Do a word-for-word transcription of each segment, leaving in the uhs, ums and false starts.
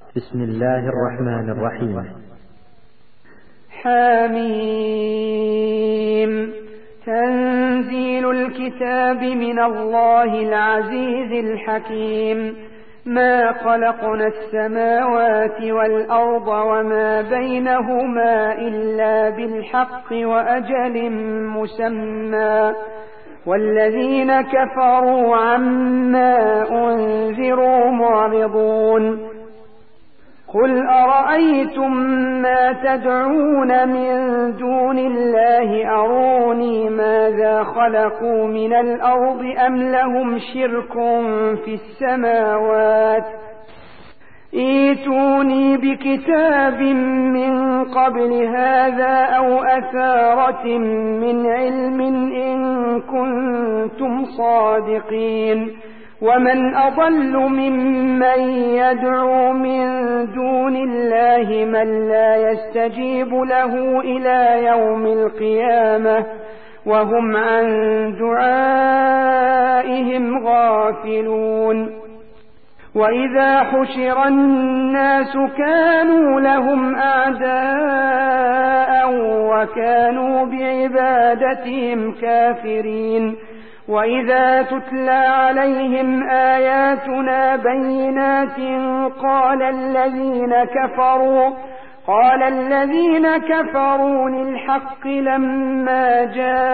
بسم الله الرحمن الرحيم. حميم. تنزيل الكتاب من الله العزيز الحكيم. ما خلقنا السماوات والأرض وما بينهما إلا بالحق وأجل مسمى، والذين كفروا عما أنذروا معرضون. قل أرأيتم ما تدعون من دون الله أروني ماذا خلقوا من الأرض أم لهم شرك في السماوات، ائتوني بكتاب من قبل هذا أو أثارة من علم إن كنتم صادقين. ومن أضل ممن يدعو من دون الله من لا يستجيب له إلى يوم القيامة وهم عن دعائهم غافلون. وإذا حشر الناس كانوا لهم أعداء وكانوا بعبادتهم كافرين. وإذا تتلى عليهم آياتنا بينات قال الذين كفروا قال الذين كفروا للحق لما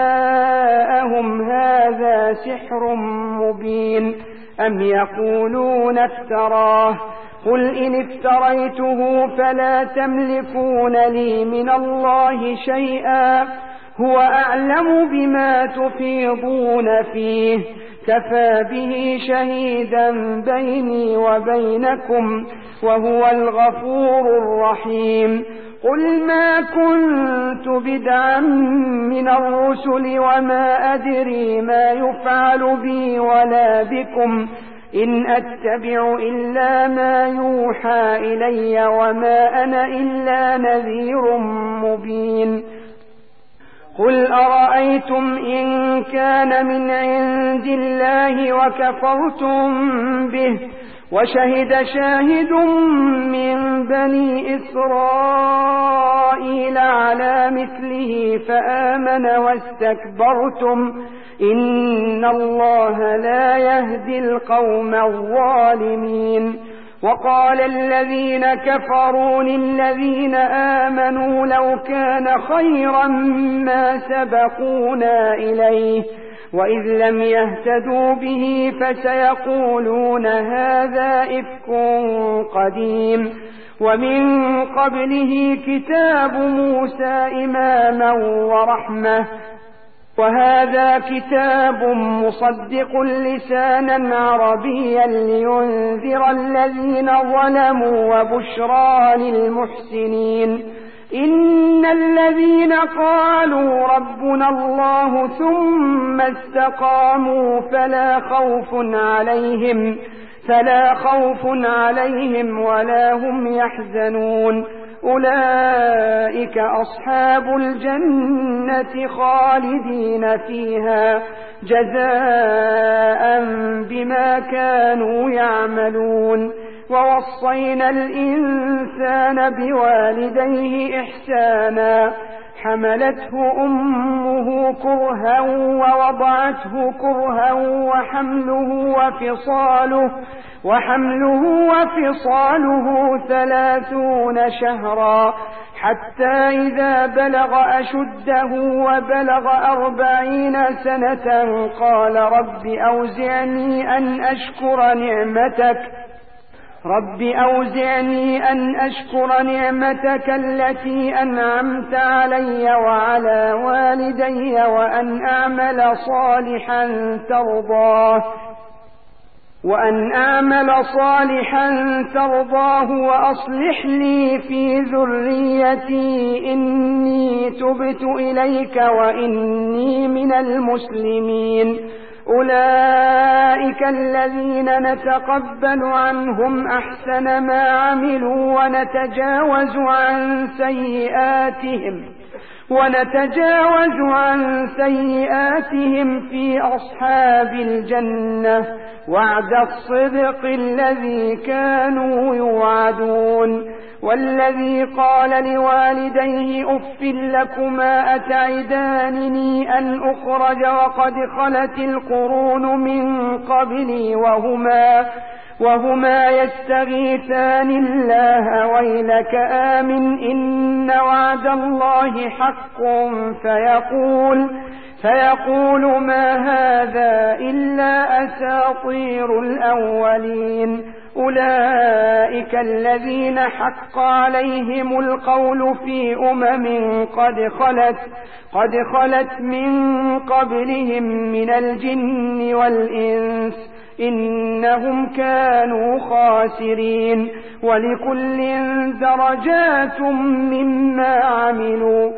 جاءهم هذا سحر مبين أم يقولون افتراه قل إن افتريته فلا تملكون لي من الله شيئا هو أعلم بما تفيضون فيه كفى به شهيدا بيني وبينكم وهو الغفور الرحيم. قل ما كنت بدعا من الرسل وما أدري ما يفعل بي ولا بكم إن أتبع إلا ما يوحى إلي وما أنا إلا نذير مبين. قل أرأيتم إن كان من عند الله وكفرتم به وشهد شاهد من بني إسرائيل على مثله فآمن واستكبرتم إن الله لا يهدي القوم الظالمين. وقال الذين كفروا للذين آمنوا لو كان خيرا ما سبقونا إليه وإذ لم يهتدوا به فسيقولون هذا إفك قديم. ومن قبله كتاب موسى إماما ورحمة وهذا كتاب مصدق لسانا عربيا لينذر الذين ظلموا وبشرى للمحسنين. إن الذين قالوا ربنا الله ثم استقاموا فلا خوف عليهم فلا خوف عليهم ولا هم يحزنون. أولئك أصحاب الجنة خالدين فيها جزاء بما كانوا يعملون. ووصينا الإنسان بوالديه إحسانا حملته أمه كرها ووضعته كرها وحمله وفصاله وحمله وفصاله ثلاثون شهرا حتى إذا بلغ أشده وبلغ أربعين سنة قال رب أوزعني أن أشكر نعمتك رب أوزعني أن أشكر نعمتك التي أنعمت علي وعلى والدي وأن أعمل صالحا ترضاه وأن أعمل صالحا ترضاه وأصلح لي في ذريتي إني تبت إليك وإني من المسلمين. أولئك الذين نتقبل عنهم أحسن ما عملوا ونتجاوز عن سيئاتهم ونتجاوز عن سيئاتهم في أصحاب الجنة وعد الصدق الذي كانوا يوعدون. والذي قال لوالديه أف لكما أتعدانني أن أخرج وقد خلت القرون من قبلي وهما وهما يستغيثان الله ويلك آمن إن وعد الله حق فيقول فيقول ما هذا إلا أساطير الأولين أولئك الذين حق عليهم القول في أمم قد خلت قد خلت من قبلهم من الجن والإنس إنهم كانوا خاسرين ولكل درجات مما عملوا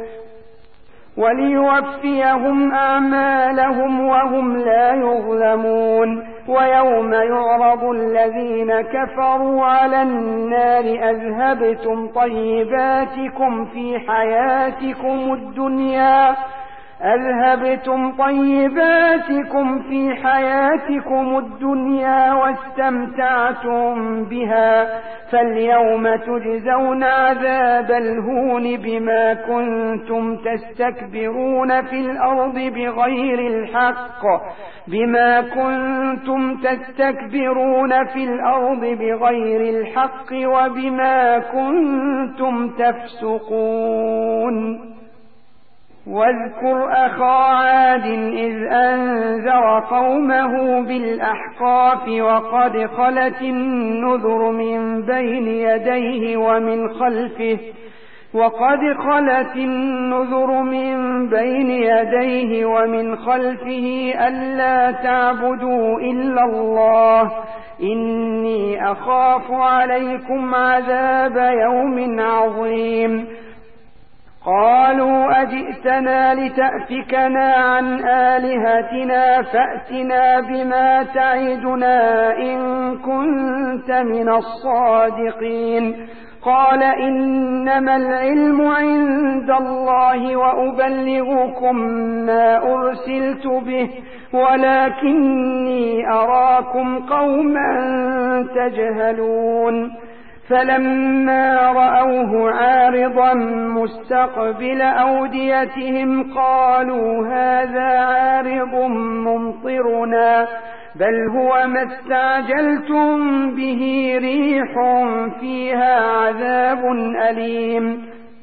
وليوفيهم أعمالهم وهم لا يظلمون ويوم يعرض الذين كفروا على النار أذهبتم طيباتكم في حياتكم الدنيا أذهبتم طيباتكم في حياتكم الدنيا واستمتعتم بها فاليوم تجزون عذاب الهون بما كنتم تستكبرون في الأرض بغير الحق بما كنتم تستكبرون في الأرض بغير الحق وبما كنتم تفسقون. واذكر أخا عاد إذ أنذر قومه بالأحقاف وقد خلت النذر من بين يديه ومن خلفه وقد خلت النذر من بين يديه ومن خلفه ألا تعبدوا إلا الله إني أخاف عليكم عذاب يوم عظيم. قالوا أجئتنا لتأفكنا عن آلهتنا فأتنا بما تعدنا إن كنت من الصادقين. قال إنما العلم عند الله وأبلغكم ما أرسلت به ولكني أراكم قوما تجهلون. فلما رأوه عارضا مستقبل أوديتهم قالوا هذا عارض ممطرنا بل هو ما استعجلتم به ريح فيها عذاب أليم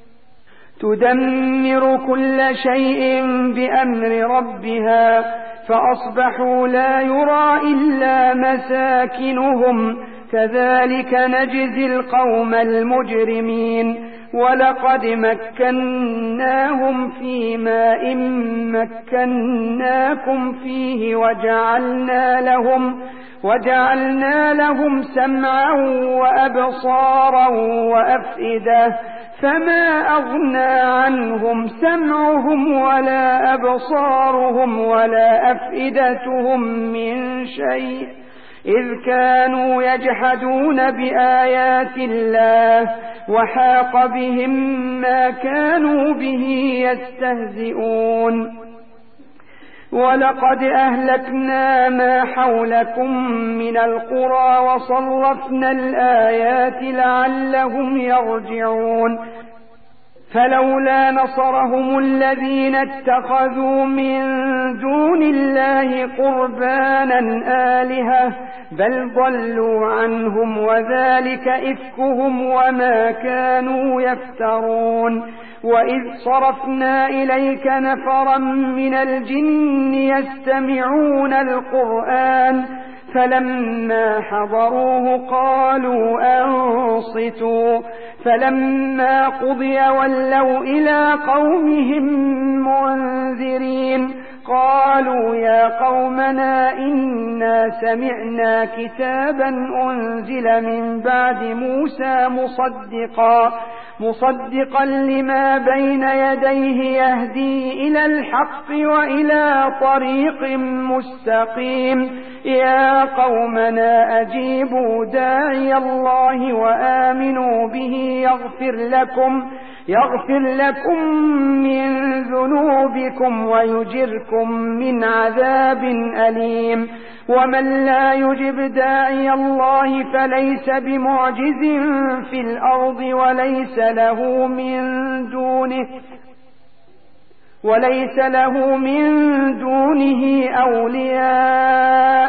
تدمر كل شيء بأمر ربها فأصبحوا لا يرى إلا مساكنهم كذلك نجزي القوم المجرمين. ولقد مكناهم في ماء مكناكم فيه وجعلنا لهم وجعلنا لهم سمعا وأبصارا وأفئدة فما أغنى عنهم سمعهم ولا أبصارهم ولا أفئدتهم من شيء إذ كانوا يجحدون بآيات الله وحاق بهم ما كانوا به يستهزئون. ولقد أهلكنا ما حولكم من القرى وصرفنا الآيات لعلهم يرجعون. فلولا نصرهم الذين اتخذوا من دون الله قربانا آلهة بل ضلوا عنهم وذلك إفكهم وما كانوا يفترون. وإذ صرفنا إليك نفرا من الجن يستمعون القرآن فلما حضروه قالوا أنصتوا فلما قضي ولوا إلى قومهم منذرين. قالوا يا قومنا إنا سمعنا كتابا أنزل من بعد موسى مصدقا مصدقا لما بين يديه يهدي إلى الحق وإلى طريق مستقيم. يا قومنا أجيبوا داعي الله وآمنوا به يغفر لكم يغفر لكم من ذنوبكم ويجركم من عذاب أليم. ومن لا يجب داعي الله فليس بمعجز في الأرض وليس له من دونه وليس له من دونه أولياء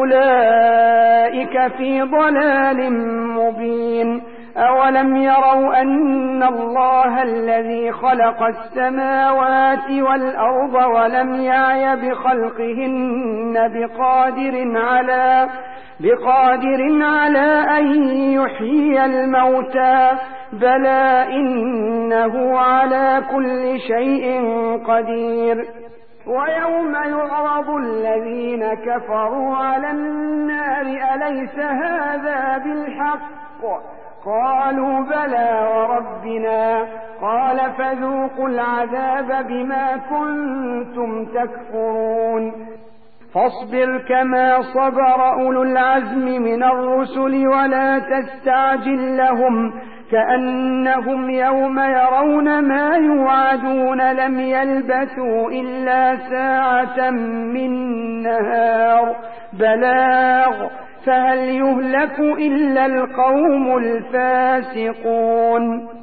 أولئك في ضلال مبين. أولم يروا أن الله الذي خلق السماوات والأرض ولم يعي بخلقهن بقادر على بقادر على أن يحيي الموتى بلى إنه على كل شيء قدير. ويوم يعرض الذين كفروا على النار أليس هذا بالحق قالوا بلى وربنا قال فذوقوا العذاب بما كنتم تكفرون. فاصبر كما صبر أولو العزم من الرسل ولا تستعجل لهم كأنهم يوم يرون ما يوعدون لم يلبثوا إلا ساعة من نهار بلاغ فهل يهلك إلا القوم الفاسقون.